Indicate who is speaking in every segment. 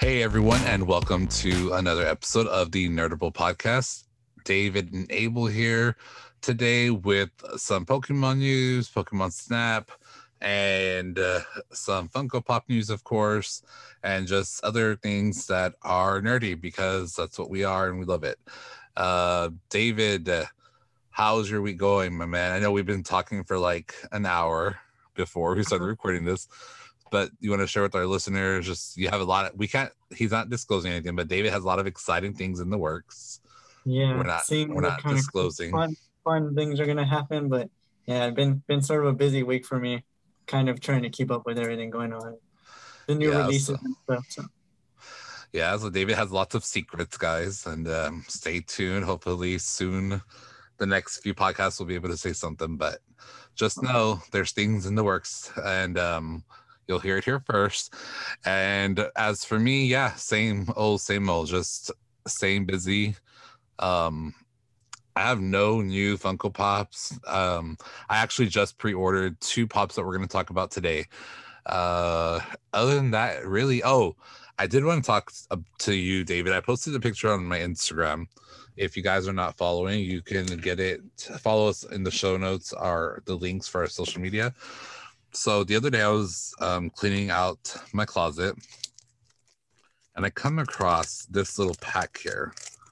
Speaker 1: Hey everyone, and welcome to another episode of the Nerdable Podcast. David and Abel here today with some Pokemon news, Pokemon Snap, and some Funko Pop news, of course, and just other things that are nerdy because that's what we are and we love it. David, how's your week going, my man? I know we've been talking for like an hour before we started recording this. But you want to share with our listeners, just you have a lot of, he's not disclosing anything, but David has a lot of exciting things in the works.
Speaker 2: Yeah,
Speaker 1: We're not
Speaker 2: kind
Speaker 1: disclosing.
Speaker 2: of fun things are gonna happen, but yeah, been sort of a busy week for me, kind of trying to keep up with everything going on, the new releases and stuff.
Speaker 1: So David has lots of secrets, guys, and stay tuned. Hopefully soon, the next few podcasts will be able to say something, but just know there's things in the works, and you'll hear it here first. And as for me, yeah, same old, just same busy. I have no new Funko Pops. I actually just pre-ordered 2 pops that we're going to talk about today. Other than that, really, I did want to talk to you, David. I posted a picture on my Instagram. If you guys are not following, you can get it. Follow us in the show notes, are the links for our social media. So the other day I was cleaning out my closet and I come across this little pack here.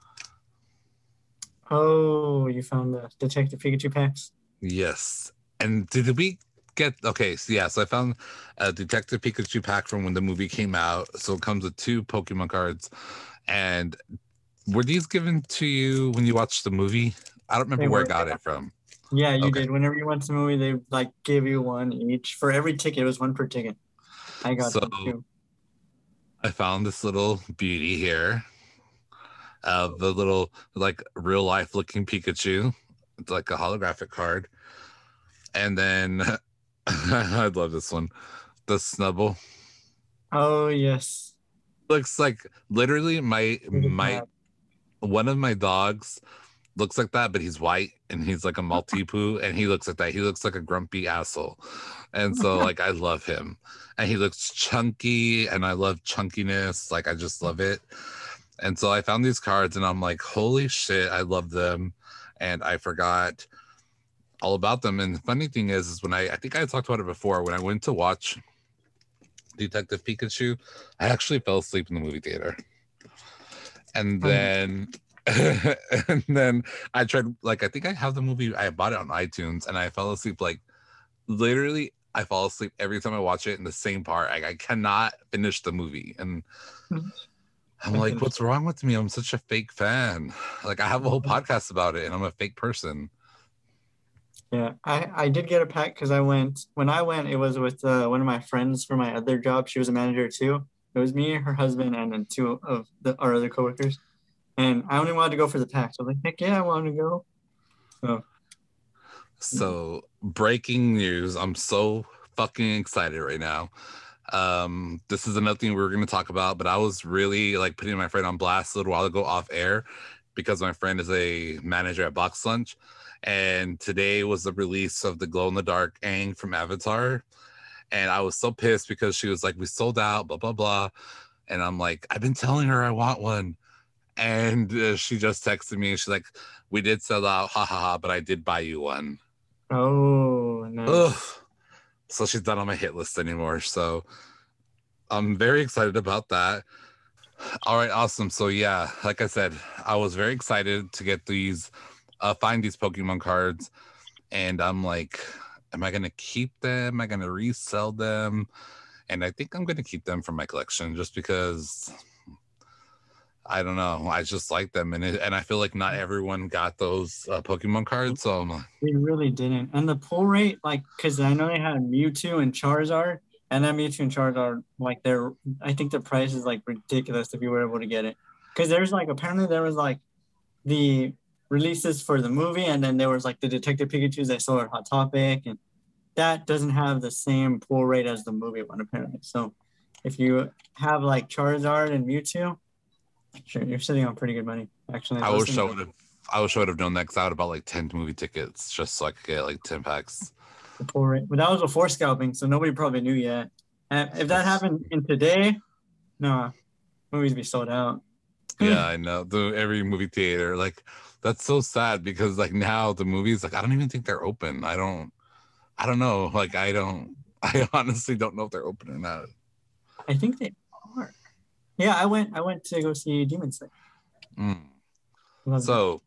Speaker 2: Oh, you found the Detective Pikachu packs?
Speaker 1: Yes. And did we get, okay, so I found a Detective Pikachu pack from when the movie came out. So it comes with 2 Pokemon cards. And were these given to you when you watched the movie? I don't remember where I got it from.
Speaker 2: Yeah, you did. Whenever you went to the movie, they like give you one each. For every ticket, it was 1 per ticket. I got them too.
Speaker 1: I found this little beauty here of the little like real life looking Pikachu. It's like a holographic card. And then I love this one. The Snubble.
Speaker 2: Oh yes.
Speaker 1: Looks like literally my one of my dogs looks like that, but he's white and he's like a Maltipoo and he looks like that. He looks like a grumpy asshole. And so like I love him. And he looks chunky and I love chunkiness. Like I just love it. And so I found these cards and I'm like, holy shit, I love them. And I forgot all about them. And the funny thing is when I think I talked about it before, when I went to watch Detective Pikachu, I actually fell asleep in the movie theater. And then and then I tried, like, I think I have the movie, I bought it on iTunes and I fell asleep, like literally I fall asleep every time I watch it in the same part. I cannot finish the movie. And I'm like, what's wrong with me? I'm such a fake fan. Like I have a whole podcast about it and I'm a fake person.
Speaker 2: Yeah, I did get a pack because when I went, it was with one of my friends for my other job. She was a manager too. It was me, her husband, and then 2 of our other coworkers. And I only wanted to go for the pack. So I was like, heck yeah, I want to go.
Speaker 1: So breaking news. I'm so fucking excited right now. This is another thing we were going to talk about, but I was really like putting my friend on blast a little while ago off air because my friend is a manager at Box Lunch. And today was the release of the glow in the dark Aang from Avatar. And I was so pissed because she was like, we sold out, blah, blah, blah. And I'm like, I've been telling her I want one. And she just texted me and she's like, we did sell out, ha ha ha, but I did buy you one.
Speaker 2: Oh, nice.
Speaker 1: Ugh. So she's not on my hit list anymore. So I'm very excited about that. All right, awesome. So yeah, like I said, I was very excited to get find these Pokemon cards. And I'm like, am I going to keep them? Am I going to resell them? And I think I'm going to keep them for my collection just because I don't know. I just like them. And I feel like not everyone got those Pokemon cards. So I'm like,
Speaker 2: they really didn't. And the pull rate, like, because I know they had Mewtwo and Charizard, and that Mewtwo and Charizard, like, I think the price is like ridiculous if you were able to get it. Because there's like, apparently there was like the releases for the movie, and then there was like the Detective Pikachu's I saw at Hot Topic, and that doesn't have the same pull rate as the movie one, apparently. So if you have like Charizard and Mewtwo, sure, you're sitting on pretty good money, actually.
Speaker 1: I wish I would have known that because I would have bought like 10 movie tickets just so I could get like 10 packs.
Speaker 2: The pull rate. But that was before scalping, so nobody probably knew yet. And if that happened in today, no, movies be sold out.
Speaker 1: Yeah, I know. Every movie theater, like that's so sad because like now the movies, like I don't even think they're open. I don't know. Like I honestly don't know if they're open or not.
Speaker 2: I think they are. Yeah, I went to go see Demon Slayer.
Speaker 1: Mm.
Speaker 2: Loved it.
Speaker 1: So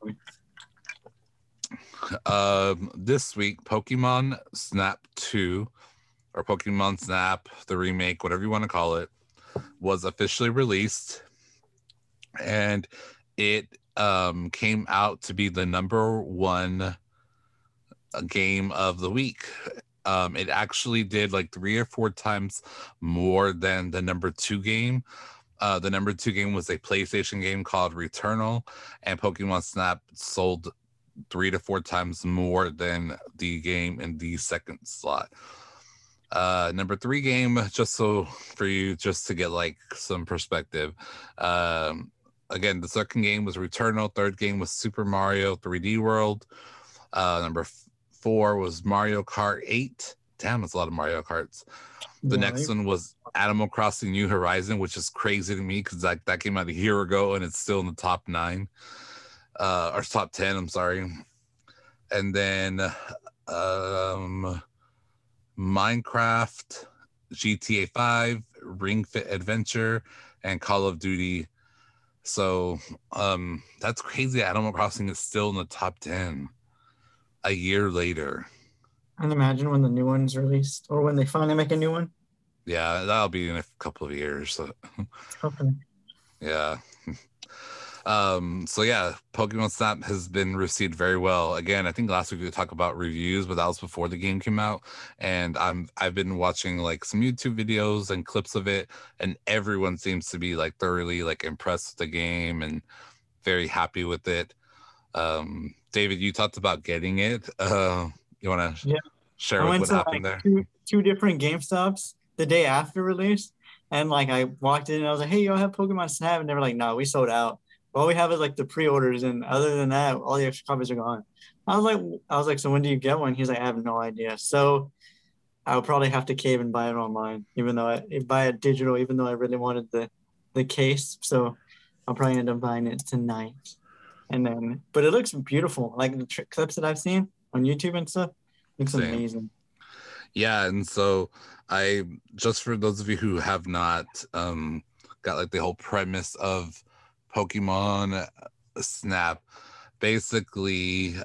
Speaker 1: this week Pokemon Snap 2 or Pokemon Snap the remake, whatever you want to call it, was officially released, and it came out to be the number one game of the week. It actually did like 3 or 4 times more than the number 2 game. The number 2 game was a PlayStation game called Returnal, and Pokemon Snap sold 3 to 4 times more than the game in the second slot. Number 3 game, just so for you, just to get like some perspective. Again, the second game was Returnal. Third game was Super Mario 3D World. Number 4 was Mario Kart 8. Damn, that's a lot of Mario Karts. The next one was Animal Crossing New Horizon, which is crazy to me because that came out a year ago and it's still in the top 9 or top 10. I'm sorry. And then Minecraft, GTA 5, Ring Fit Adventure, and Call of Duty. So that's crazy. Animal Crossing is still in the top 10 a year later.
Speaker 2: And imagine when the new one's released or when they finally make a new one.
Speaker 1: Yeah, that'll be in a couple of years. So.
Speaker 2: Okay.
Speaker 1: Yeah. So yeah, Pokemon Snap has been received very well. Again, I think last week we talked about reviews, but that was before the game came out. And I've been watching like some YouTube videos and clips of it, and everyone seems to be like thoroughly like impressed with the game and very happy with it. David, you talked about getting it. You want to share what happened there?
Speaker 2: Two different GameStops the day after release, and like I walked in and I was like, "Hey, y'all have Pokemon Snap?" And they were like, "No, we sold out. All we have is like the pre-orders, and other than that, all the extra copies are gone." I was like, "So when do you get one?" He's like, "I have no idea." So I would probably have to cave and buy it online, even though I buy it digital, even though I really wanted the case. So I'll probably end up buying it tonight. And then, but it looks beautiful. Like the clips that I've seen on YouTube and stuff, looks amazing.
Speaker 1: Yeah, and so I just for those of you who have not got like the whole premise of Pokemon Snap, basically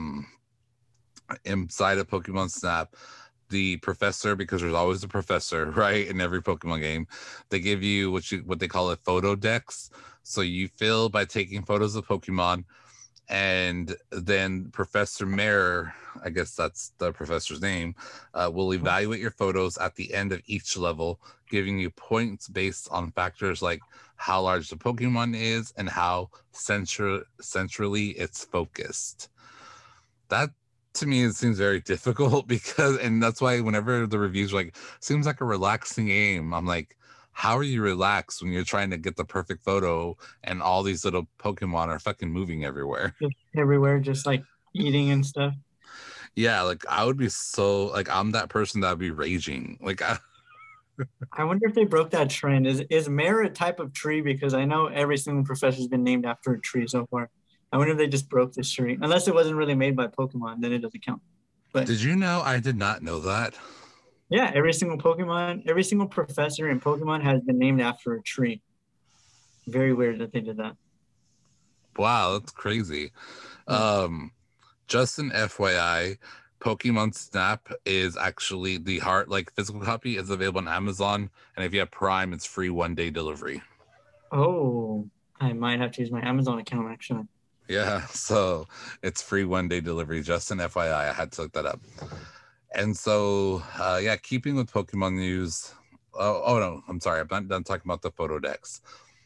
Speaker 1: inside of Pokemon Snap, the professor, because there's always a professor, right, in every Pokemon game, they give you what they call a photo decks. So you fill by taking photos of Pokemon, and then Professor Mayer, I guess that's the professor's name, will evaluate your photos at the end of each level, giving you points based on factors like how large the Pokemon is and how centrally it's focused. That to me it seems very difficult because, and that's why whenever the reviews are like, seems like a relaxing game, I'm like, how are you relaxed when you're trying to get the perfect photo and all these little Pokemon are fucking moving everywhere?
Speaker 2: Everywhere, just like eating and stuff.
Speaker 1: Yeah, like I would be so like I'm that person that would be raging. Like
Speaker 2: I wonder if they broke that trend. Is Mare a type of tree? Because I know every single professor's been named after a tree so far. I wonder if they just broke this tree. Unless it wasn't really made by Pokemon, then it doesn't count. But
Speaker 1: did you know? I did not know that.
Speaker 2: Yeah, every single professor in Pokemon has been named after a tree. Very weird that they did that.
Speaker 1: Wow, that's crazy. Just an FYI, Pokemon Snap is actually the physical copy is available on Amazon, and if you have Prime, it's free 1-day delivery.
Speaker 2: Oh, I might have to use my Amazon account actually.
Speaker 1: Yeah, so it's free 1-day delivery. Just an FYI, I had to look that up. And so, yeah, keeping with Pokemon news. Oh no, I'm sorry, I'm not done talking about the photo decks.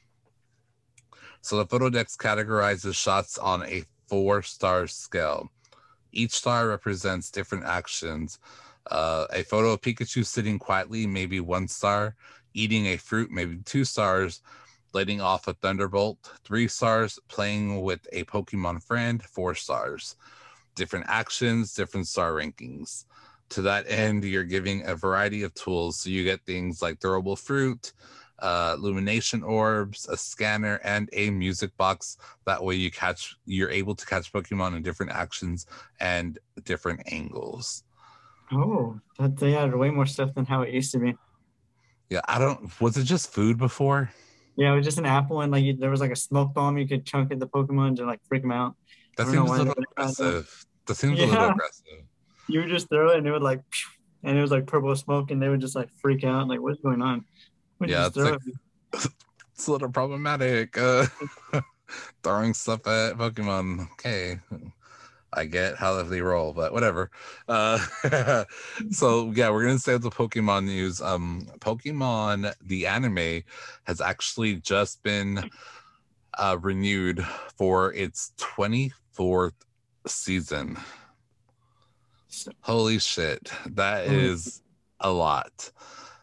Speaker 1: So the photo decks categorizes shots on a 4-star scale. Each star represents different actions. A photo of Pikachu sitting quietly, maybe 1 star. Eating a fruit, maybe 2 stars. Letting off a thunderbolt, 3 stars. Playing with a Pokemon friend, 4 stars. Different actions, different star rankings. To that end, you're giving a variety of tools. So you get things like throwable fruit, illumination orbs, a scanner, and a music box. That way you're able to catch Pokemon in different actions and different angles.
Speaker 2: Oh, that they had way more stuff than how it used to be.
Speaker 1: Yeah, was it just food before?
Speaker 2: Yeah, it was just an apple and like there was like a smoke bomb you could chunk at the Pokemon to like freak them out. I
Speaker 1: That
Speaker 2: don't know
Speaker 1: seems a
Speaker 2: why
Speaker 1: little
Speaker 2: they had that.
Speaker 1: aggressive. That seems a little
Speaker 2: Yeah,
Speaker 1: aggressive.
Speaker 2: you would just throw it and it would like, and it was like purple smoke and they would just like freak out. Like, what's going on? Would you
Speaker 1: Yeah,
Speaker 2: just
Speaker 1: it's
Speaker 2: throw
Speaker 1: like
Speaker 2: it?
Speaker 1: it's a little problematic. Throwing stuff at Pokemon. Okay. I get how they roll, but whatever. So yeah, we're gonna stay with the Pokemon news. Pokemon the anime has actually just been renewed for its 24th season. Holy shit, that is a lot.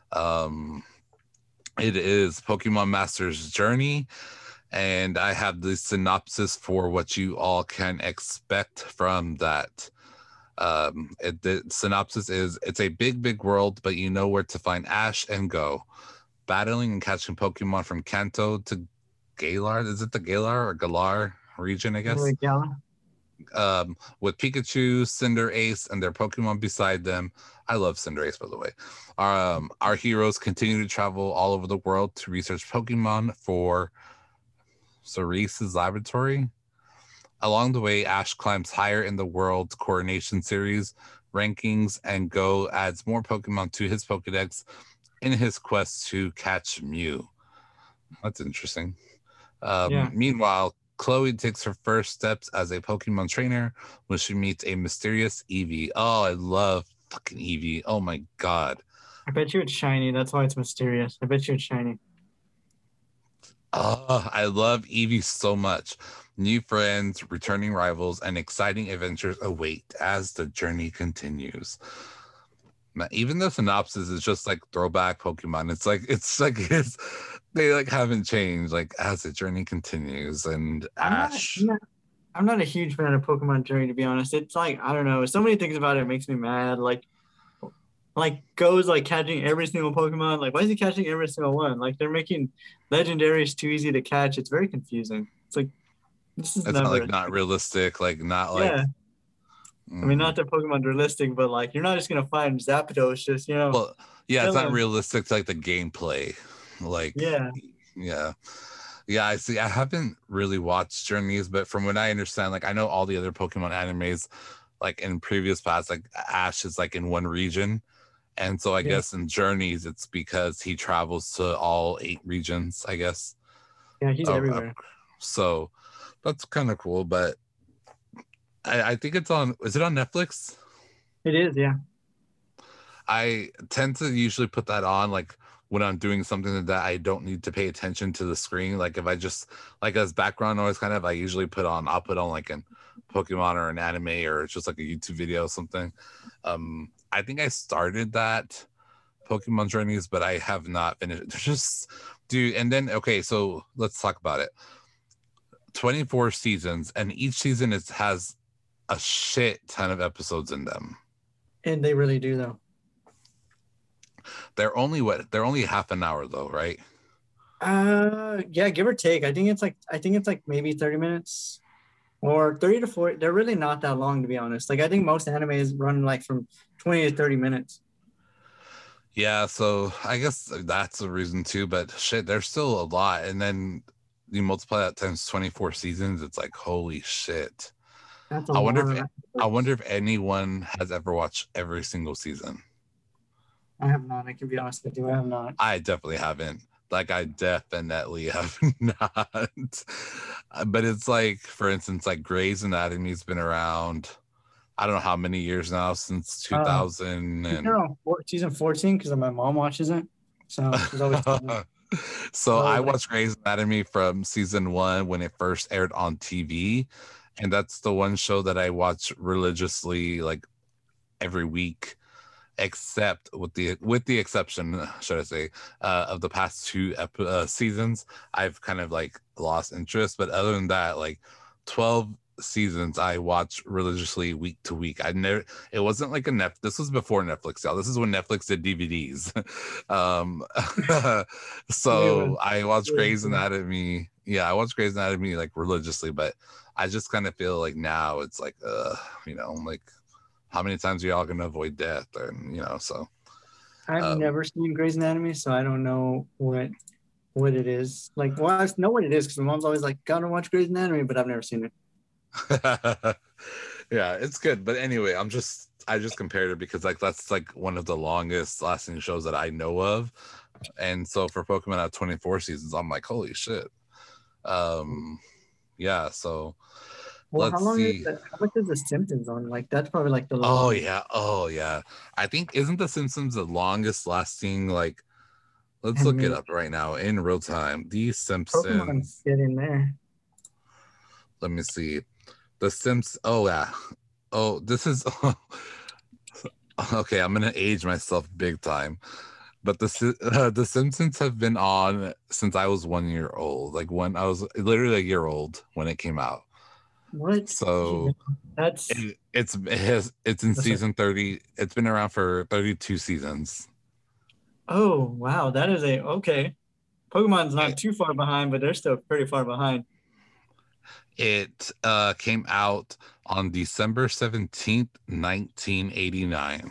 Speaker 1: It is Pokemon Masters Journey, and I have the synopsis for what you all can expect from that. The synopsis is: it's a big world, but you know where to find Ash and Go. Battling and catching Pokemon from Kanto to Galar. Is it the Galar or Galar region, I guess? With Pikachu, Cinderace, and their Pokemon beside them. I love Cinderace, by the way. Our heroes continue to travel all over the world to research Pokemon for Cerise's laboratory. Along the way, Ash climbs higher in the World's Coronation Series rankings, and Go adds more Pokemon to his Pokedex in his quest to catch Mew. That's interesting. Meanwhile, Chloe takes her first steps as a Pokemon trainer when she meets a mysterious Eevee. Oh, I love fucking Eevee. Oh my god.
Speaker 2: I bet you it's shiny. That's why it's mysterious. I bet you it's shiny.
Speaker 1: Oh, I love Eevee so much. New friends, returning rivals, and exciting adventures await as the journey continues. Even the synopsis is just like throwback Pokemon. They like haven't changed like as the journey continues. And Ash.
Speaker 2: I'm not a huge fan of Pokemon Journey, to be honest. It's like, I don't know, so many things about it makes me mad. Like Go's like catching every single Pokemon. Like, why is he catching every single one? Like, they're making legendaries too easy to catch. It's very confusing. It's like, this is never
Speaker 1: not realistic. Like, not
Speaker 2: like, yeah. I mean, not that Pokemon's realistic, but like, you're not just gonna find Zapdos. Just
Speaker 1: Well, yeah, it's not realistic to like the gameplay. Like, yeah. I see. I haven't really watched Journeys, but from what I understand, like I know all the other Pokemon animes, like in previous past, like Ash is like in one region. And so I guess in Journeys, it's because he travels to all 8 regions, I guess.
Speaker 2: Yeah, he's everywhere.
Speaker 1: So that's kind of cool. But I think is it on Netflix?
Speaker 2: It is, yeah.
Speaker 1: I tend to usually put that on like when I'm doing something that I don't need to pay attention to the screen. Like if I just like as background noise kind of, I'll put on like a Pokemon or an anime or just like a YouTube video or something. I think I started that Pokemon Journeys, but I have not finished. So let's talk about it. 24 seasons, and each season has a shit ton of episodes in them.
Speaker 2: And they really do, though.
Speaker 1: They're only half an hour though, right?
Speaker 2: Yeah, give or take. I think it's like maybe 30 minutes. Or 30 to 40. They're really not that long, to be honest. Like I think most animes run like from 20 to 30 minutes.
Speaker 1: Yeah, so I guess that's a reason too. But shit, there's still a lot, and then you multiply that times 24 seasons. It's like holy shit.
Speaker 2: That's
Speaker 1: I wonder if anyone has ever watched every single season.
Speaker 2: I have not. I can be honest with you. I have not.
Speaker 1: I definitely haven't. Like I definitely have not. But it's like, for instance, like Grey's Anatomy's been around. I don't know how many years now, since 2000.
Speaker 2: Season 14 because my mom watches it. So she's always.
Speaker 1: So I watched Grey's Anatomy from season 1 when it first aired on TV, and that's the one show that I watch religiously, like every week. Except with the exception, should I say, of the past 2 seasons, I've kind of like lost interest. But other than that, like 12 seasons I watched religiously week to week. It wasn't like this was before Netflix, y'all. This is when Netflix did DVDs. um so I watched Grey's Anatomy. Yeah, I watched Grey's Anatomy like religiously, but I just kind of feel like now it's like like how many times are y'all gonna avoid death? And so
Speaker 2: I've never seen Grey's Anatomy, so I don't know what it is. Like, well, I know what it is because my mom's always like, gotta watch Grey's Anatomy, but I've never seen it.
Speaker 1: Yeah, it's good. But anyway, I just compared it because like that's like one of the longest lasting shows that I know of. And so for Pokemon at 24 seasons, I'm like, holy shit. Yeah, so
Speaker 2: well,
Speaker 1: let's see.
Speaker 2: How much is The Simpsons on? Like, that's probably like the
Speaker 1: longest.
Speaker 2: longest.
Speaker 1: Oh yeah. I think isn't The Simpsons the longest lasting, like, let's look it up right now in real time. The Simpsons.
Speaker 2: Pokemon's getting there.
Speaker 1: Let me see. The Simpsons. Oh yeah. Oh, this is okay. I'm gonna age myself big time, but the Simpsons have been on since I was 1 year old. Like when I was literally a year old when it came out.
Speaker 2: What?
Speaker 1: So
Speaker 2: that's
Speaker 1: it's in season 30. It's been around for 32 seasons.
Speaker 2: Oh wow, that is okay. Pokemon's not too far behind, but they're still pretty far behind.
Speaker 1: It came out on December 17th, 1989.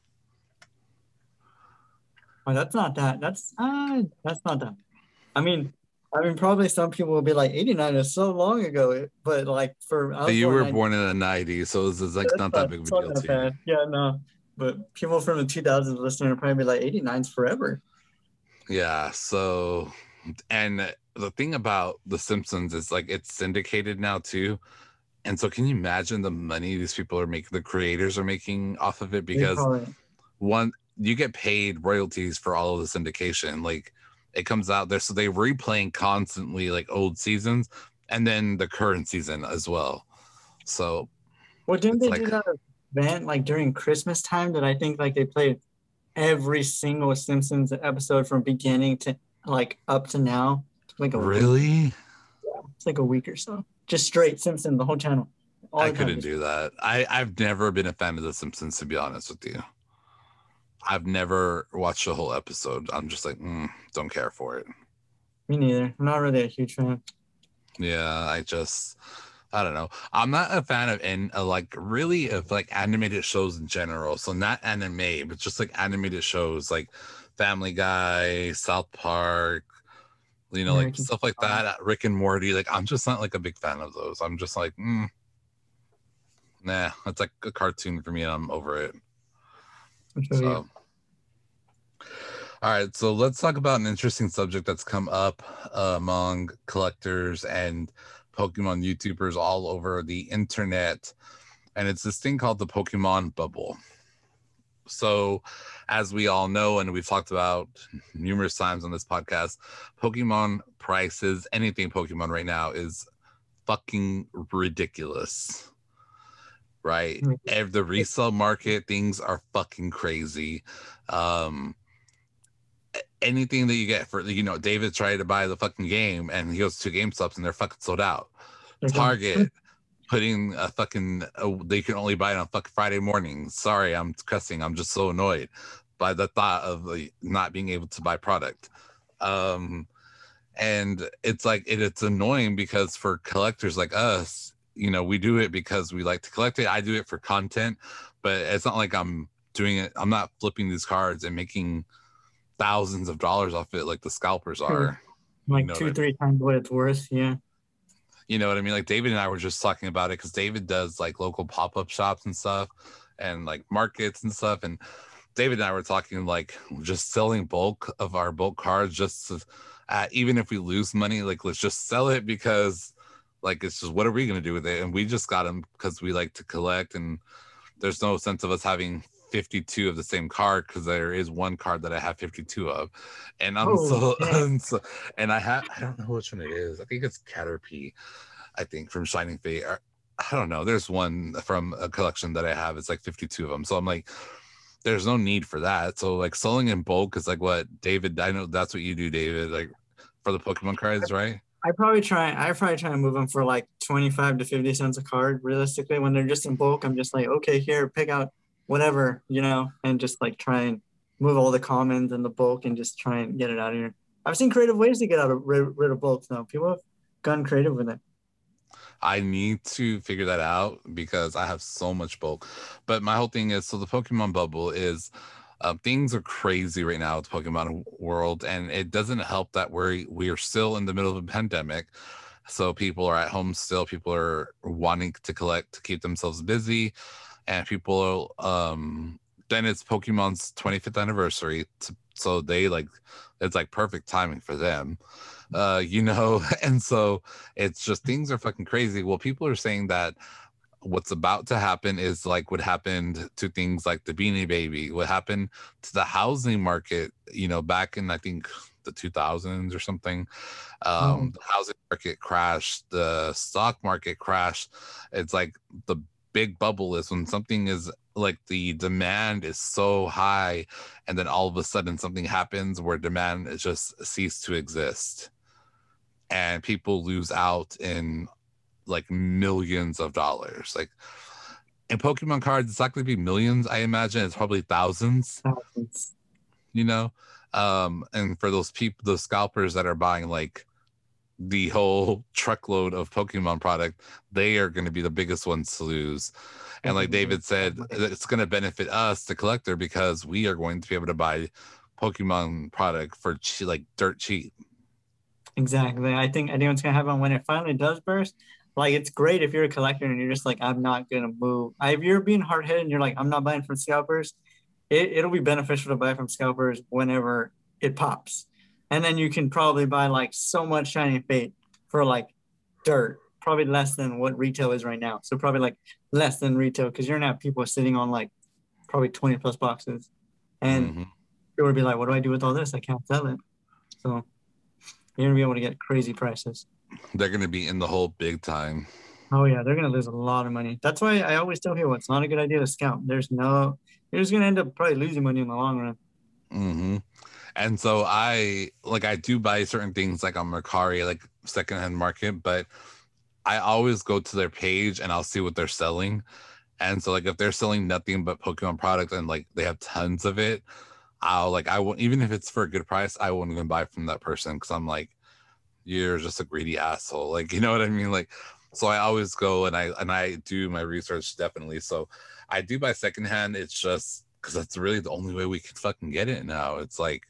Speaker 2: Oh, that's not that. That's not that. I mean, probably some people will be like, 89 is so long ago, but like
Speaker 1: you were born in the 90s, so it's like not that big of a deal to you.
Speaker 2: Yeah, no. But people from the 2000s listening will probably be like, 89's forever.
Speaker 1: Yeah, so, and the thing about The Simpsons is like it's syndicated now too. And so can you imagine the money these people are making, the creators are making off of it? Because one, you get paid royalties for all of the syndication. Like it comes out there, so they replaying constantly like old seasons and then the current season as well. So
Speaker 2: well, didn't they do that event like during Christmas time that I think like they played every single Simpsons episode from beginning to like up to now? Like
Speaker 1: really?
Speaker 2: Yeah, it's like a week or so. Just straight Simpsons, the whole channel.
Speaker 1: I couldn't do that. I've never been a fan of The Simpsons, to be honest with you. I've never watched a whole episode. I'm just like, don't care for it.
Speaker 2: Me neither. I'm not really a huge fan.
Speaker 1: Yeah, I don't know. I'm not a fan of like animated shows in general. So not anime, but just like animated shows like Family Guy, South Park, like stuff like that. Rick and Morty. Like I'm just not like a big fan of those. I'm just like, nah, it's like a cartoon for me and I'm over it. So, all right, so let's talk about an interesting subject that's come up among collectors and Pokemon YouTubers all over the internet, and it's this thing called the Pokemon bubble. So, as we all know, and we've talked about numerous times on this podcast, Pokemon prices, anything Pokemon right now is fucking ridiculous. Right? The resale market, things are fucking crazy. Anything that you get for, David tried to buy the fucking game and he goes to GameStops and they're fucking sold out. Target putting they can only buy it on fucking Friday morning. Sorry, I'm cussing. I'm just so annoyed by the thought of not being able to buy product. And it's like, it's annoying because for collectors like us, we do it because we like to collect it. I do it for content, but it's not like I'm doing it. I'm not flipping these cards and making thousands of dollars off it like the scalpers are.
Speaker 2: Like 2-3 times what it's worth. Yeah.
Speaker 1: You know what I mean? Like David and I were just talking about it because David does like local pop-up shops and stuff and like markets and stuff. And David and I were talking like just selling bulk of our bulk cards just to, even if we lose money, like let's just sell it because like it's just, what are we going to do with it? And we just got them because we like to collect, and there's no sense of us having 52 of the same card because there is one card that I have 52 of, and I don't know which one it is. I think it's Caterpie, I think, from Shining Fate. Or, I don't know. There's one from a collection that I have. It's like 52 of them. So I'm like, there's no need for that. So like selling in bulk is like what David, I know that's what you do, David, like for the Pokemon cards, right?
Speaker 2: I probably try and move them for like 25 to 50 cents a card. Realistically, when they're just in bulk, I'm just like, okay, here, pick out whatever, and just like try and move all the commons and the bulk and just try and get it out of here. I've seen creative ways to get rid of bulk though. People have gotten creative with it.
Speaker 1: I need to figure that out because I have so much bulk. But my whole thing is, so the Pokemon bubble is things are crazy right now with the Pokemon world, and it doesn't help that we are still in the middle of a pandemic. So people are at home still. People are wanting to collect to keep themselves busy, and people then it's Pokemon's 25th anniversary, so they like it's like perfect timing for them, and so it's just things are fucking crazy. Well, people are saying that what's about to happen is like what happened to things like the Beanie Baby, what happened to the housing market, back in I think the 2000s or something. The housing market crashed, the stock market crashed. It's like the big bubble is when something is like the demand is so high, and then all of a sudden something happens where demand is just ceased to exist, and people lose out in like millions of dollars. Like in Pokemon cards, it's not going to be millions. I imagine it's probably thousands.
Speaker 2: Thousands.
Speaker 1: And for those people, those scalpers that are buying like the whole truckload of Pokemon product, they are going to be the biggest ones to lose. And like David said, it's going to benefit us, the collector, because we are going to be able to buy Pokemon product for like dirt cheap.
Speaker 2: Exactly. I think what's gonna happen when it finally does burst. Like it's great if you're a collector and you're just like, I'm not gonna move. If you're being hard headed and you're like, I'm not buying from scalpers, it'll be beneficial to buy from scalpers whenever it pops. And then you can probably buy like so much shiny fate for like dirt, probably less than what retail is right now. So probably like less than retail because you're gonna have people sitting on like probably 20 plus boxes. And people would be like, what do I do with all this? I can't sell it. So you're gonna be able to get crazy prices.
Speaker 1: They're gonna be in the hole big time.
Speaker 2: Oh yeah, they're gonna lose a lot of money. That's why I always tell people it's not a good idea to scout. You're just gonna end up probably losing money in the long run.
Speaker 1: And so I do buy certain things like on Mercari, like secondhand market, but I always go to their page and I'll see what they're selling. And so like if they're selling nothing but Pokemon product and like they have tons of it, I won't, even if it's for a good price, I won't even buy from that person because I'm like, you're just a greedy asshole. Like, you know what I mean? Like, so I always go and I do my research definitely. So I do buy secondhand. It's just because that's really the only way we can fucking get it now. It's like,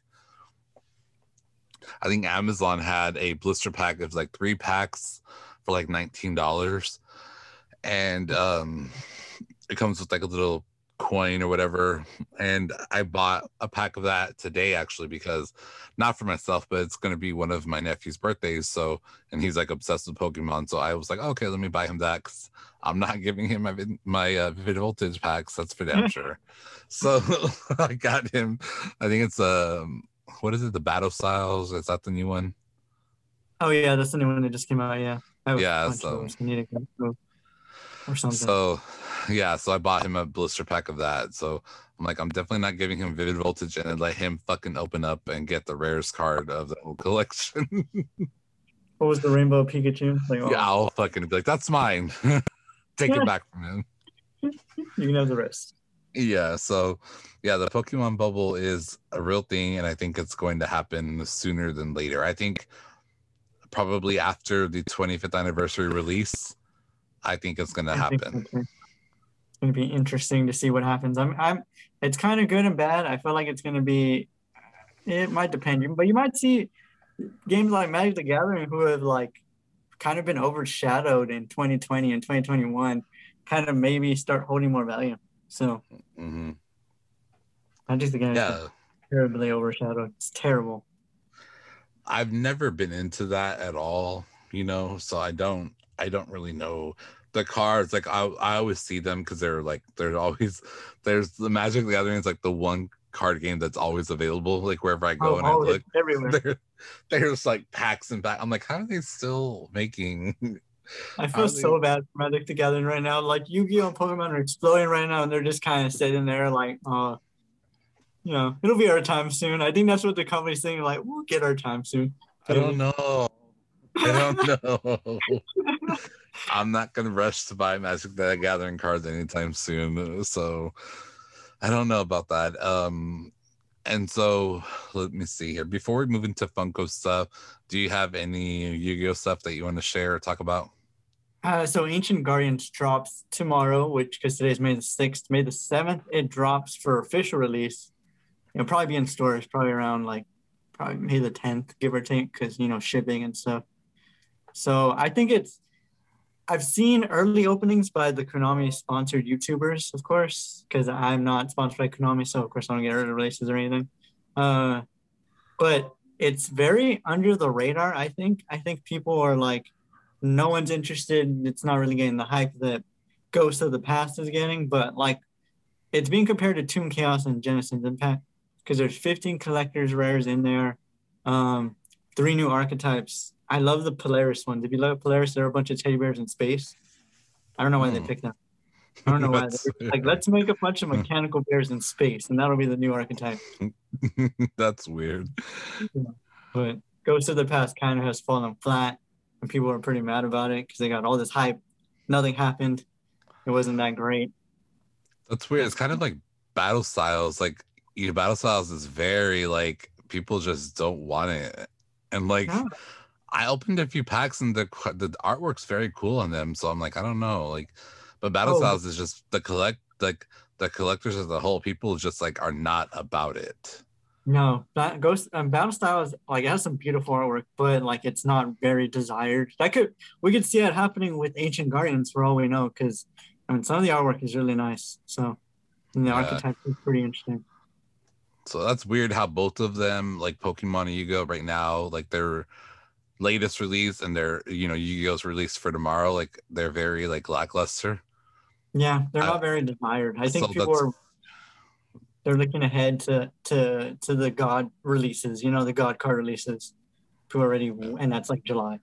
Speaker 1: I think Amazon had a blister pack of like 3 packs for like $19. And it comes with like a little coin or whatever, and I bought a pack of that today actually, because not for myself, but it's going to be one of my nephew's birthdays, so, and he's like obsessed with Pokemon, so I was like, okay, let me buy him that because I'm not giving him my Vivid Voltage packs, that's for damn sure. So I got him, I think it's what is it, the Battle Styles, is that the new one?
Speaker 2: Oh yeah, that's the new one that just came out.
Speaker 1: Yeah, so
Speaker 2: or something.
Speaker 1: So yeah, so I bought him a blister pack of that. So I'm like, I'm definitely not giving him Vivid Voltage and let him fucking open up and get the rarest card of the whole collection.
Speaker 2: What was the Rainbow Pikachu? Like,
Speaker 1: yeah, I'll fucking be like, that's mine. Take it back from him.
Speaker 2: You can have the rest.
Speaker 1: Yeah, so yeah, the Pokemon bubble is a real thing, and I think it's going to happen sooner than later. I think probably after the 25th anniversary release, I think it's going to happen.
Speaker 2: It's going to be interesting to see what happens. It's kind of good and bad. I feel like it's going to be, it might depend, but you might see games like Magic the Gathering who have like kind of been overshadowed in 2020 and 2021 kind of maybe start holding more value. So Magic the Gathering is terribly overshadowed. It's terrible.
Speaker 1: I've never been into that at all, so I don't really know the cards. Like I always see them because there's the Magic the Gathering is like the one card game that's always available, like wherever I go. I look everywhere. There's like packs and packs. I'm like, how are they still making?
Speaker 2: I feel so bad for Magic the Gathering right now. Like Yu-Gi-Oh and Pokemon are exploding right now, and they're just kind of sitting there like, it'll be our time soon. I think that's what the company's thinking. Like, we'll get our time soon.
Speaker 1: I don't know. I don't know. I'm not gonna rush to buy Magic the Gathering cards anytime soon. So I don't know about that. And so let me see here. Before we move into Funko stuff, do you have any Yu-Gi-Oh stuff that you want to share or talk about?
Speaker 2: So Ancient Guardians drops tomorrow, which because today's May the 6th, May the 7th, it drops for official release. It'll probably be in stores probably around like probably May the 10th, give or take, because shipping and stuff. So I think I've seen early openings by the Konami sponsored YouTubers, of course, because I'm not sponsored by Konami, so of course I don't get early releases or anything. But it's very under the radar, I think. I think people are like, no one's interested. It's not really getting the hype that Ghost of the Past is getting, but like it's being compared to Tomb Chaos and Genesis Impact because there's 15 collectors rares in there, 3 new archetypes. I love the Polaris ones. If you love Polaris, there are a bunch of teddy bears in space. I don't know why they picked them. I don't know why. They're like, let's make a bunch of mechanical bears in space, and that'll be the new archetype.
Speaker 1: That's weird.
Speaker 2: Yeah. But Ghost of the Past kind of has fallen flat, and people are pretty mad about it because they got all this hype. Nothing happened. It wasn't that great.
Speaker 1: That's weird. It's kind of like Battle Styles. Like, Battle Styles is very like people just don't want it, and like. Yeah. I opened a few packs and the artwork's very cool on them, so I'm like, I don't know, like, but Battle Styles is just the collectors as a whole. People just like are not about it.
Speaker 2: No, that Ghost Battle Styles like it has some beautiful artwork, but like it's not very desired. We could see it happening with Ancient Guardians for all we know, because some of the artwork is really nice. So, and the archetype is pretty interesting.
Speaker 1: So that's weird how both of them, like Pokemon and Yu-Gi-Oh, right now, like they're latest release and their Yu-Gi-Oh's release for tomorrow, like they're very like lackluster.
Speaker 2: Yeah, they're not very desired. I think people they're looking ahead to the God releases, the God card releases to already, and that's like July,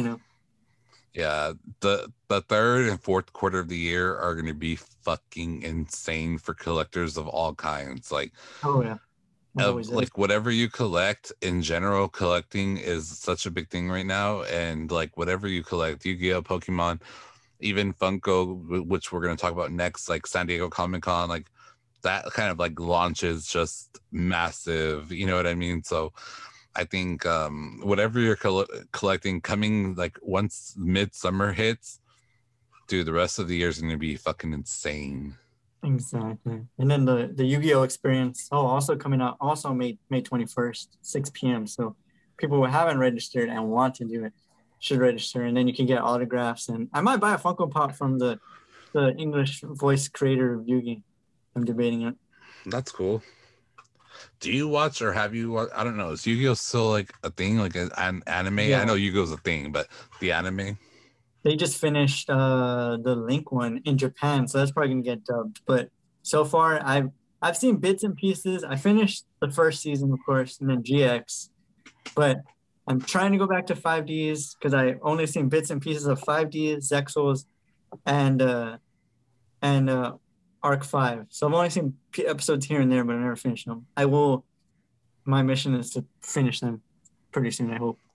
Speaker 1: Yeah, the third and fourth quarter of the year are going to be fucking insane for collectors of all kinds. Like,
Speaker 2: oh yeah.
Speaker 1: Like whatever you collect in general, collecting is such a big thing right now, and like whatever you collect, Yu-Gi-Oh, Pokemon, even Funko, which we're going to talk about next, like San Diego Comic-Con, like that kind of like launches just massive, you know what I mean? So I think whatever you're collecting coming like once midsummer hits, dude, the rest of the year is going to be fucking insane.
Speaker 2: Exactly. And then the Yu-Gi-Oh experience, also coming out also May 21st, 6 p.m. So people who haven't registered and want to do it should register, and then you can get autographs. And I might buy a Funko Pop from the English voice creator of Yugi. I'm debating it.
Speaker 1: That's cool. Do you watch or have you watched, I don't know, is Yu-Gi-Oh still like a thing, like an anime? Yeah. I know Yu-Gi-Oh's a thing, but the anime?
Speaker 2: They just finished the Link one in Japan, so that's probably gonna get dubbed. But so far, I've seen bits and pieces. I finished the first season, of course, and then GX. But I'm trying to go back to 5Ds because I only seen bits and pieces of 5Ds, Zexals, and Arc 5. So I've only seen episodes here and there, but I never finished them. My mission is to finish them pretty soon, I hope.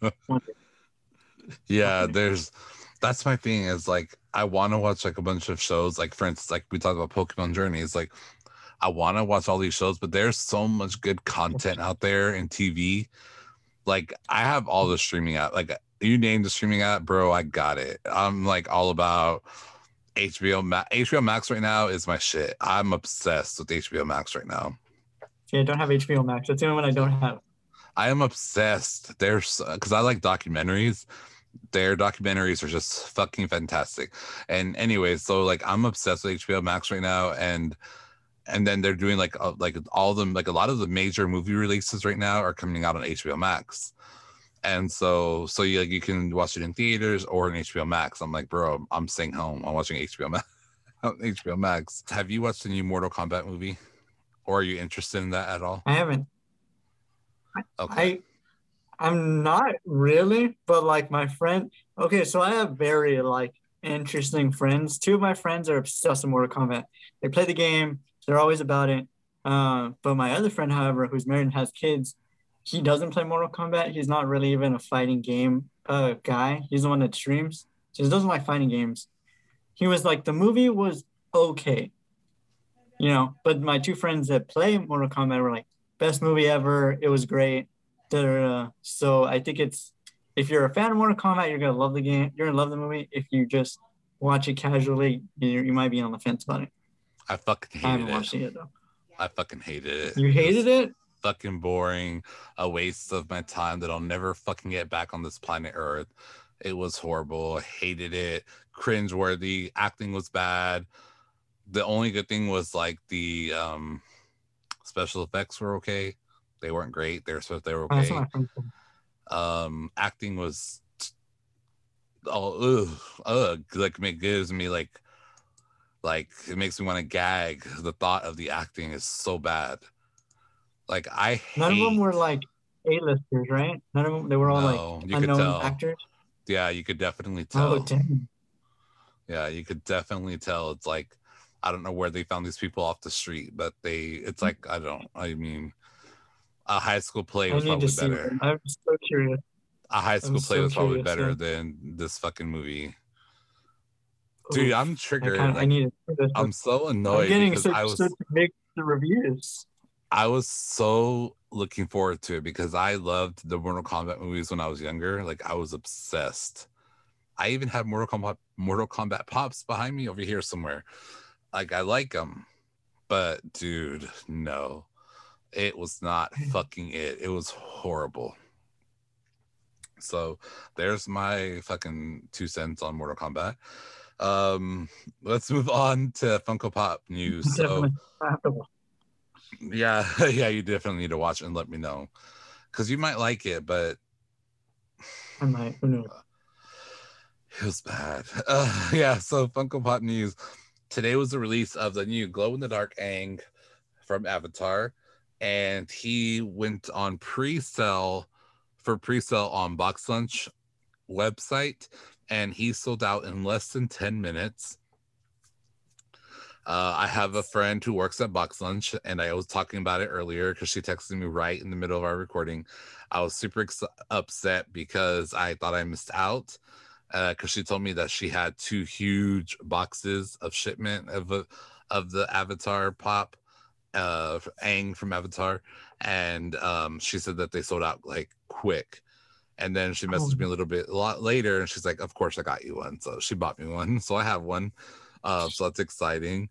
Speaker 1: Yeah, that's my thing is like I want to watch like a bunch of shows, like for instance, like we talked about Pokemon Journeys, like I want to watch all these shows, but there's so much good content out there in TV. Like I have all the streaming app, like you name the streaming app, bro, I got it. I'm like all about HBO Max. HBO Max right now is my shit. I'm obsessed with HBO Max right now.
Speaker 2: Yeah, I don't have HBO Max. That's the only one I don't have.
Speaker 1: I am obsessed. There's because I like documentaries. Their documentaries are just fucking fantastic. And anyways, so like I'm obsessed with HBO Max right now, and then they're doing like all of them, like a lot of the major movie releases right now are coming out on HBO Max. And so you can watch it in theaters or in HBO Max. I'm like, bro, I'm staying home. I'm watching HBO Max. HBO Max. Have you watched the new Mortal Kombat movie, or are you interested in that at all?
Speaker 2: I haven't.
Speaker 1: Okay.
Speaker 2: I'm not really, but like my friend. Okay, so I have very like interesting friends. 2 of my friends are obsessed with Mortal Kombat. They play the game. They're always about it. But my other friend, however, who's married and has kids, he doesn't play Mortal Kombat. He's not really even a fighting game guy. He's the one that streams. So he doesn't like fighting games. He was like, the movie was okay, but my two friends that play Mortal Kombat were like, best movie ever. It was great. Da-da-da. So I think if you're a fan of Mortal Kombat, you're gonna love the game. You're gonna love the movie. If you just watch it casually, you might be on the fence about it.
Speaker 1: I fucking
Speaker 2: I
Speaker 1: hated
Speaker 2: haven't watched it yet though.
Speaker 1: I fucking hated it.
Speaker 2: You hated it?
Speaker 1: Fucking boring, a waste of my time that I'll never fucking get back on this planet Earth. It was horrible. I hated it. Cringeworthy. Acting was bad. The only good thing was like the special effects were okay. They weren't great. They were okay. Acting was like it gives me like it makes me want to gag. The thought of the acting is so bad. Like
Speaker 2: none of them were like A-listers, right? None of them. They were all like unknown actors.
Speaker 1: Yeah, you could definitely tell.
Speaker 2: Oh, damn.
Speaker 1: Yeah, you could definitely tell. It's like, I don't know where they found these people off the street, but it's like, I mean, a high school play was probably better.
Speaker 2: I'm so curious.
Speaker 1: A high school play was probably better than this fucking movie. Dude, I'm triggered. I'm so annoyed because I was
Speaker 2: to make the reviews.
Speaker 1: I was so looking forward to it because I loved the Mortal Kombat movies when I was younger. Like, I was obsessed. I even have Mortal Kombat pops behind me over here somewhere. Like, I like them, but dude, no, it was not fucking it. It was horrible. So there's my fucking 2 cents on Mortal Kombat. Let's move on to Funko Pop news. So yeah, you definitely need to watch it and let me know, because you might like it, but
Speaker 2: I might. Who knows?
Speaker 1: It was bad. Yeah, so Funko Pop news. Today was the release of the new glow-in-the-dark Aang from Avatar, and he went on pre-sale on Box Lunch website, and he sold out in less than 10 minutes. I have a friend who works at Box Lunch, and I was talking about it earlier because she texted me right in the middle of our recording. I was super upset because I thought I missed out, because she told me that she had 2 huge boxes of shipment of the Avatar Pop, Aang from Avatar, and she said that they sold out like quick. And then she messaged me a lot later, and she's like, "Of course, I got you one." So she bought me one, so I have one. So that's exciting.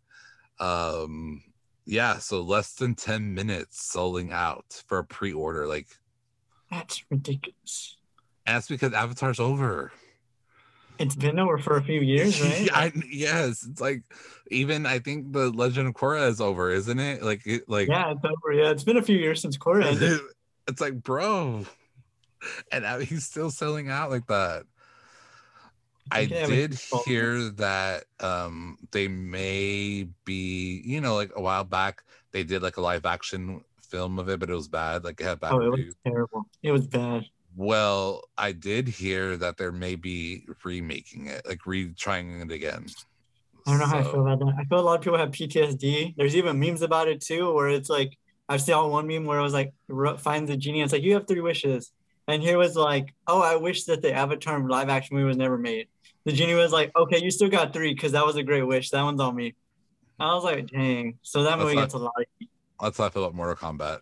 Speaker 1: Yeah, so less than 10 minutes selling out for a pre-order. Like,
Speaker 2: that's ridiculous.
Speaker 1: And that's because Avatar's over.
Speaker 2: It's been over for a few years, right?
Speaker 1: Yes, it's like, even I think the Legend of Korra is over, isn't it?
Speaker 2: Yeah, it's over. Yeah, it's been a few years since Korra ended.
Speaker 1: It's like, bro, and he's still selling out like that. I did hear that they may be, like a while back they did like a live action film of it, but it was bad. Like, it had bad reviews.
Speaker 2: It was terrible. It was bad.
Speaker 1: Well, I did hear that there may be remaking it, like retrying it again.
Speaker 2: I don't know how I feel about that. I feel a lot of people have PTSD. There's even memes about it too, where it's like, I've seen one meme where it was like, find the genie. It's like, you have 3 wishes. And here was like, oh, I wish that the Avatar live action movie was never made. The genie was like, okay, you still got 3 because that was a great wish. That one's on me. I was like, dang. So that movie gets a lot of heat.
Speaker 1: That's how I feel about Mortal Kombat.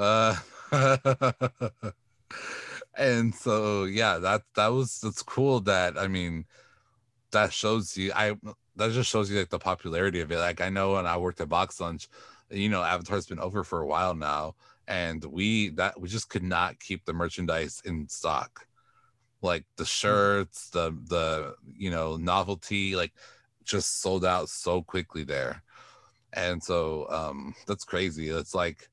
Speaker 1: And so, yeah, that's cool. That, I mean, that shows you, that just shows you like the popularity of it. Like, I know when I worked at Box Lunch, Avatar's been over for a while now, and we just could not keep the merchandise in stock. Like the shirts, the novelty, like, just sold out so quickly there. And so that's crazy. It's like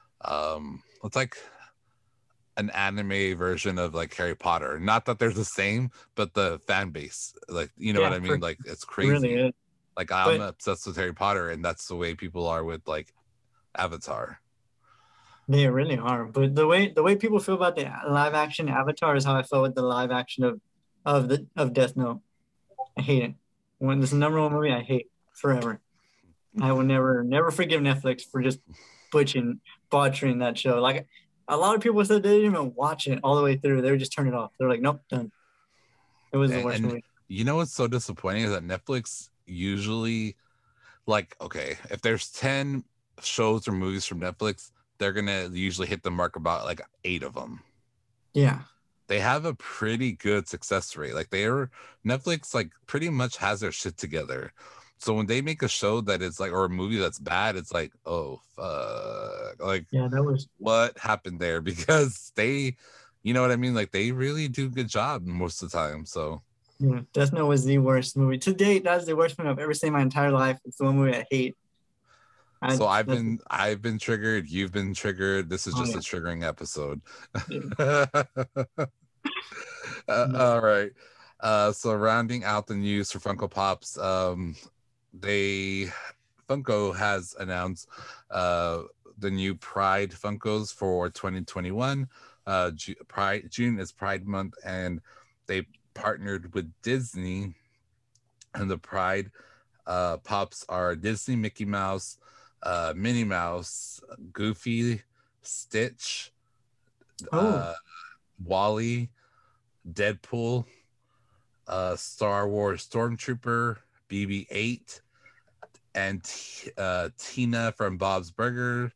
Speaker 1: an anime version of like Harry Potter. Not that they're the same, but the fan base, like, what I mean? Like, it's crazy. Really, like, I'm obsessed with Harry Potter, and that's the way people are with like Avatar.
Speaker 2: They really are. But the way people feel about the live action Avatar is how I felt with the live action of Death Note. I hate it. When this is the #1 movie, I hate forever. I will never forgive Netflix for just botching that show. Like, a lot of people said they didn't even watch it all the way through. They would just turn it off. They're like, nope, done. It was the worst movie.
Speaker 1: You know what's so disappointing is that Netflix usually, like, okay, if there's 10 shows or movies from Netflix, they're gonna usually hit the mark about like 8 of them.
Speaker 2: Yeah.
Speaker 1: They have a pretty good success rate. Like Netflix like pretty much has their shit together. So when they make a show that is like, or a movie that's bad, it's like, oh fuck, like,
Speaker 2: yeah, that was
Speaker 1: what happened there, because they, you know what I mean, like they really do a good job most of the time. So
Speaker 2: yeah, Death Note was the worst movie to date. That's the worst movie I've ever seen in my entire life. It's the one movie I hate.
Speaker 1: So I've been triggered. You've been triggered. This is just a triggering episode. Yeah. All right. So rounding out the news for Funko Pops, Funko has announced the new Pride Funkos for 2021. June is Pride Month, and they partnered with Disney, and the Pride Pops are Disney Mickey Mouse, Minnie Mouse, Goofy, Stitch, Wally, Deadpool, Star Wars Stormtrooper, BB-8, and Tina from Bob's Burgers,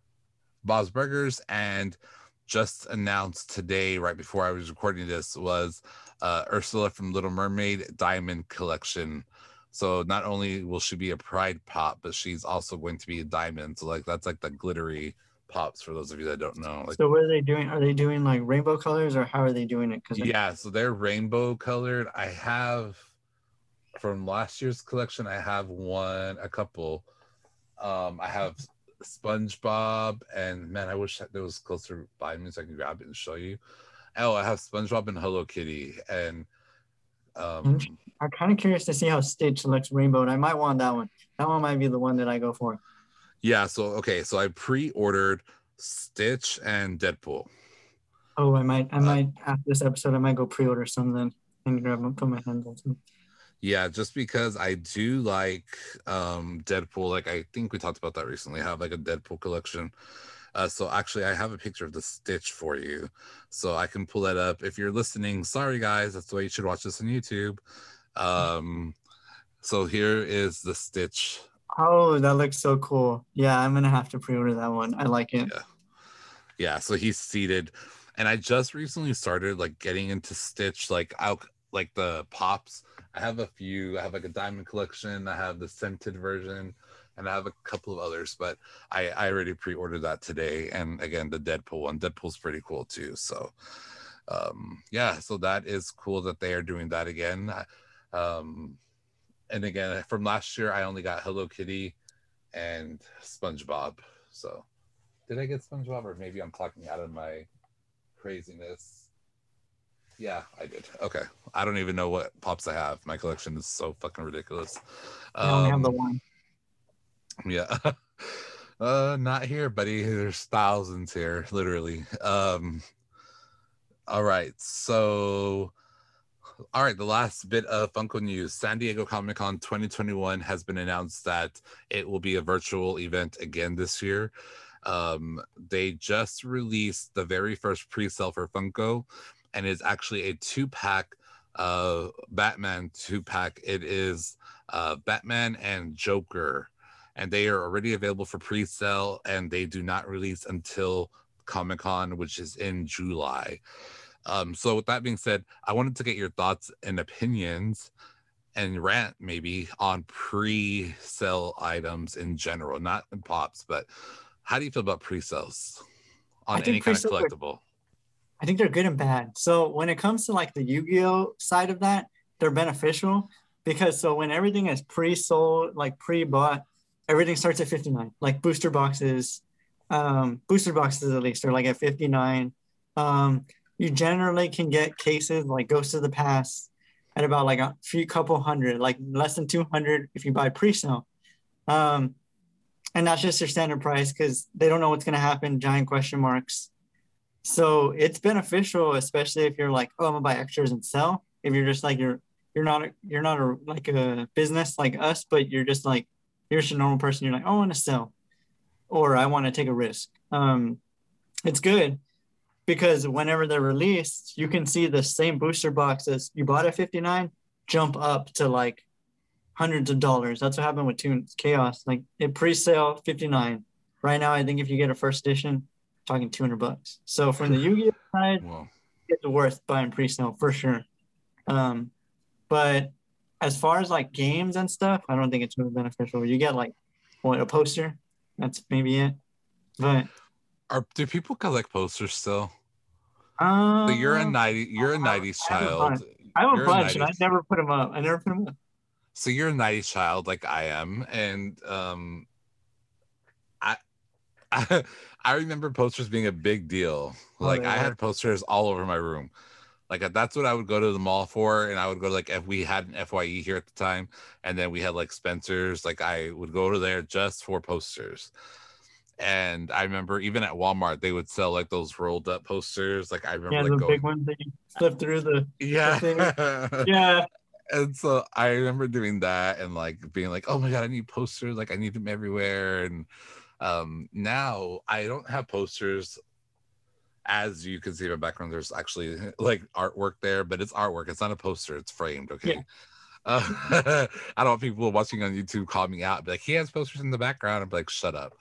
Speaker 1: and just announced today, right before I was recording this, was Ursula from Little Mermaid Diamond Collection. So not only will she be a Pride Pop, but she's also going to be a diamond. So like that's like the glittery pops for those of you that don't know. Like,
Speaker 2: so what are they doing? Are they doing like rainbow colors, or how are they doing it?
Speaker 1: Yeah, so they're rainbow colored. I have from last year's collection, I have a couple. I have SpongeBob, and man, I wish that was closer by me so I can grab it and show you. Oh, I have SpongeBob and Hello Kitty, and
Speaker 2: I'm kind of curious to see how Stitch looks rainbowed. I might want that one. That one might be the one that I go for.
Speaker 1: Yeah, so I pre-ordered Stitch and Deadpool.
Speaker 2: Oh, I might after this episode I might go pre-order some then and grab them, put my hands on some.
Speaker 1: Yeah, just because I do like Deadpool. Like I think we talked about that recently. I have like a Deadpool collection. So actually I have a picture of the Stitch for you, so I can pull that up. If you're listening, sorry guys, that's why you should watch this on YouTube. So here is the Stitch.
Speaker 2: Oh, that looks so cool. Yeah, I'm gonna have to pre-order that one. I like it.
Speaker 1: Yeah, so he's seated, and I just recently started like getting into Stitch, like out like the pops. I have a few. I have like a diamond collection. I have the scented version, and I have a couple of others, but I already pre-ordered that today. And again, the Deadpool one. Deadpool's pretty cool too. So yeah, so that is cool that they are doing that again. And again, from last year, I only got Hello Kitty and SpongeBob. So did I get SpongeBob, or maybe I'm talking out of my craziness? Yeah, I did. Okay. I don't even know what pops I have. My collection is so fucking ridiculous.
Speaker 2: I only have the one.
Speaker 1: Yeah. Not here, buddy. There's thousands here, literally. All right. So the last bit of Funko news. San Diego Comic-Con 2021 has been announced that it will be a virtual event again this year. They just released the very first pre-sale for Funko, and it's actually a 2-pack Batman 2-pack. It is Batman and Joker, and they are already available for pre-sale, and they do not release until Comic-Con, which is in July. So with that being said, I wanted to get your thoughts and opinions and rant maybe on pre-sale items in general, not in pops, but how do you feel about pre-sales on any kind of collectible?
Speaker 2: I think they're good and bad. So when it comes to like the Yu-Gi-Oh side of that, they're beneficial because so when everything is pre-sold, like pre-bought, everything starts at 59. Like booster boxes at least are like at 59. You generally can get cases like Ghost of the Past at about like a couple hundred, like less than 200 if you buy pre-sale. And that's just their standard price because they don't know what's going to happen, giant question marks. So it's beneficial, especially if you're like, oh, I'm gonna buy extras and sell. If you're just like you're not like a business like us, but you're just a normal person. You're like, oh, I want to sell, or I want to take a risk. it's good because whenever they're released, you can see the same booster boxes you bought at 59 jump up to like hundreds of dollars. That's what happened with Toons Chaos. Like it pre-sale 59. Right now, I think if you get a first edition, talking $200. So from the Yu-Gi-Oh side,
Speaker 1: Well,
Speaker 2: it's worth buying pre-sale for sure. But as far as like games and stuff, I don't think it's really beneficial. You get like what, a poster? That's maybe it. But
Speaker 1: do people collect posters still? So
Speaker 2: uh,
Speaker 1: you're a 90s
Speaker 2: I have a bunch.
Speaker 1: child.
Speaker 2: I have a
Speaker 1: You're a
Speaker 2: bunch, and I
Speaker 1: 90s.
Speaker 2: never put them up. I never put them up.
Speaker 1: So you're a 90s child like I am. And I I remember posters being a big deal.
Speaker 2: Oh,
Speaker 1: Like
Speaker 2: they
Speaker 1: I
Speaker 2: were.
Speaker 1: had posters all over my room. Like that's what I would go to the mall for, and I would go to like if we had an FYE here at the time, and then we had like Spencer's. Like I would go to there just for posters. And I remember even at Walmart they would sell like those rolled up posters. Like I remember
Speaker 2: Yeah,
Speaker 1: like
Speaker 2: the big
Speaker 1: going,
Speaker 2: ones that you slip through the
Speaker 1: yeah.
Speaker 2: thing. Yeah,
Speaker 1: And so I remember doing that and like being like, oh my god, I need posters, like I need them everywhere. And now I don't have posters. As you can see in my background, there's actually like artwork there, but it's artwork. It's not a poster. It's framed.
Speaker 2: yeah.
Speaker 1: Okay. I don't want people watching on YouTube call me out, be like, he has posters in the background. I'm like, shut up.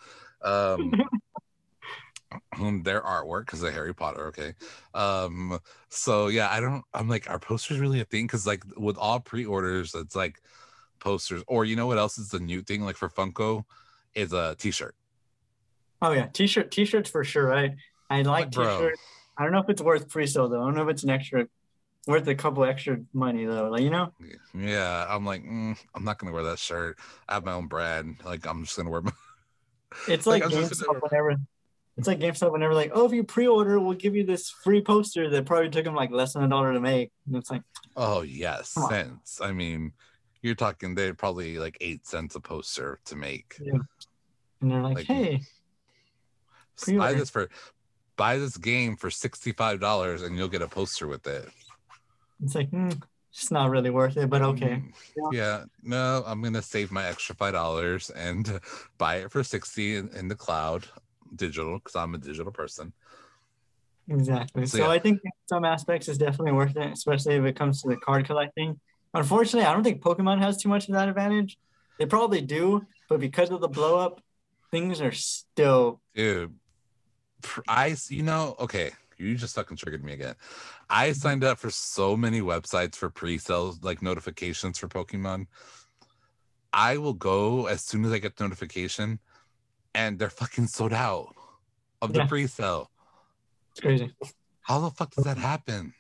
Speaker 1: Their artwork because they're Harry Potter. Okay. So yeah, I'm like, are posters really a thing? Because like with all pre-orders, it's like posters, or you know what else is the new thing? Like for Funko, is a t-shirt.
Speaker 2: Oh yeah, t-shirts for sure. I
Speaker 1: I'm
Speaker 2: like
Speaker 1: like, bro,
Speaker 2: t-shirts. I don't know if it's worth pre-sale though. I don't know if it's an extra worth a couple extra money though. Like
Speaker 1: yeah, I'm like, I'm not gonna wear that shirt. I have my own brand. Like, I'm just gonna wear my
Speaker 2: it's
Speaker 1: like
Speaker 2: like
Speaker 1: I'm just
Speaker 2: GameStop
Speaker 1: gonna
Speaker 2: whenever it's like GameStop whenever like, oh, if you pre-order, we'll give you this free poster that probably took them like less than $1 to make. And it's like,
Speaker 1: oh yes,
Speaker 2: come on.
Speaker 1: cents. I mean, you're talking they're probably like 8 cents a poster to make.
Speaker 2: Yeah. And they're like,
Speaker 1: Like,
Speaker 2: hey,
Speaker 1: buy
Speaker 2: pre-order.
Speaker 1: this for buy this game for $65 and you'll get a poster with it.
Speaker 2: It's like, it's not really worth it, but okay.
Speaker 1: Yeah, no, I'm gonna save my extra $5 and buy it for 60 in the cloud digital because I'm a digital person.
Speaker 2: Exactly.
Speaker 1: So
Speaker 2: So
Speaker 1: yeah,
Speaker 2: I think in some aspects it's definitely worth it, especially if it comes to the card collecting. Unfortunately, I don't think Pokemon has too much of that advantage. They probably do, but because of the blow up, things are still
Speaker 1: dude, okay, you just fucking triggered me again. I signed up for so many websites for pre-sales, like notifications for Pokemon. I will go as soon as I get the notification, and they're fucking sold out of the
Speaker 2: yeah,
Speaker 1: pre-sale.
Speaker 2: it's crazy.
Speaker 1: How the fuck does that happen?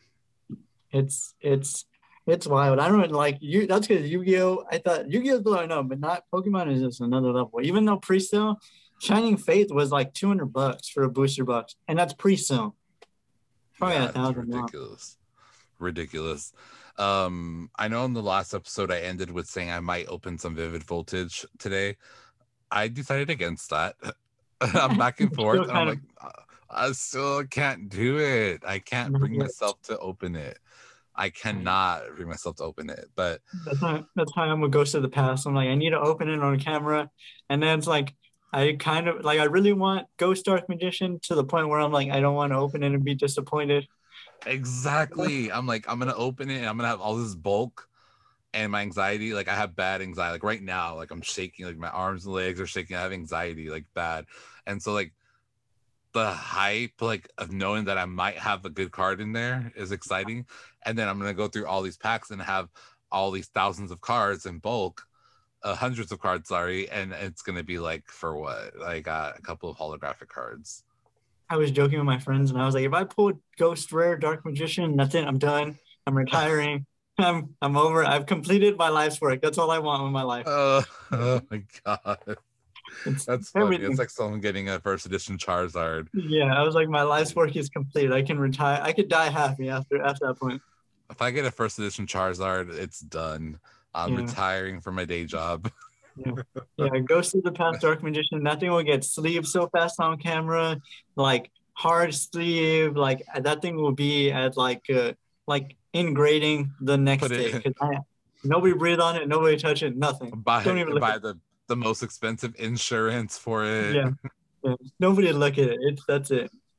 Speaker 2: It's wild. I don't like you. That's because Yu-Gi-Oh. I thought Yu-Gi-Oh's blowing up, but not Pokemon is just another level. Even though pre-sale, Shining Faith was like $200 for a booster box, and that's pre-sale. Probably
Speaker 1: Yeah,
Speaker 2: a
Speaker 1: it's
Speaker 2: thousand now.
Speaker 1: ridiculous. I know in the last episode I ended with saying I might open some Vivid Voltage today. I decided against that. I'm back and forth,
Speaker 2: Still
Speaker 1: and I'm
Speaker 2: kind of.
Speaker 1: like, I still can't do it. I can't bring myself to open it. I cannot bring myself to open it. But
Speaker 2: That's how I'm a ghost of the past. I'm like, I need to open it on camera, and then it's like, I kind of like, I really want Ghost Dark Magician to the point where I'm like, I don't want to open it and be disappointed.
Speaker 1: exactly, I'm like, I'm gonna open it, and I'm gonna have all this bulk and my anxiety. Like I have bad anxiety. Like right now, like I'm shaking. Like my arms and legs are shaking. I have anxiety, like bad. And so like the hype like of knowing that I might have a good card in there is exciting. And then I'm gonna go through all these packs and have all these thousands of cards in bulk, hundreds of cards, sorry, and it's gonna be like for what? Like a couple of holographic cards.
Speaker 2: I was joking with my friends, and I was like, if I pull Ghost Rare Dark Magician, that's it. I'm done. I'm retiring. I'm over. I've completed my life's work. That's all I want with my life.
Speaker 1: Oh my god.
Speaker 2: It's
Speaker 1: That's funny. It's
Speaker 2: everything.
Speaker 1: like someone getting a first edition Charizard.
Speaker 2: Yeah, I was like, my life's work is complete. I can retire. I could die happy after that point.
Speaker 1: If I get a first edition Charizard, it's done. I'm
Speaker 2: Yeah.
Speaker 1: retiring from my day job.
Speaker 2: Yeah, yeah. Ghost of the Past, Dark Magician. That thing will get sleeved so fast on camera, like hard sleeve. Like that thing will be at like in grading the next
Speaker 1: Put
Speaker 2: day
Speaker 1: it
Speaker 2: because nobody breathe on it, nobody touch it, nothing. Don't
Speaker 1: buy
Speaker 2: even look at
Speaker 1: buy
Speaker 2: it.
Speaker 1: the most expensive insurance for it.
Speaker 2: Yeah, yeah. Nobody look at it. That's it.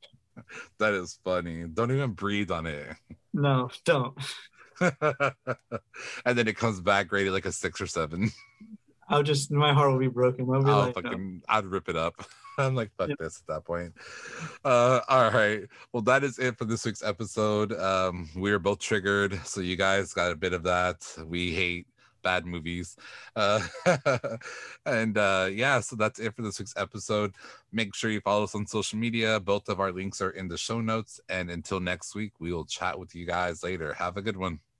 Speaker 1: That is funny. Don't even breathe on it.
Speaker 2: No, don't.
Speaker 1: And then it comes back rated like a 6 or 7.
Speaker 2: My heart will be broken. I'll be
Speaker 1: I'll
Speaker 2: like, no.
Speaker 1: fucking, I'd rip it up. I'm like, fuck
Speaker 2: Yep.
Speaker 1: this at that point. All right. Well, that is it for this week's episode. We are both triggered, so you guys got a bit of that. We hate bad movies. And yeah, so that's it for this week's episode. Make sure you follow us on social media. Both of our links are in the show notes. And until next week, we will chat with you guys later. Have a good one.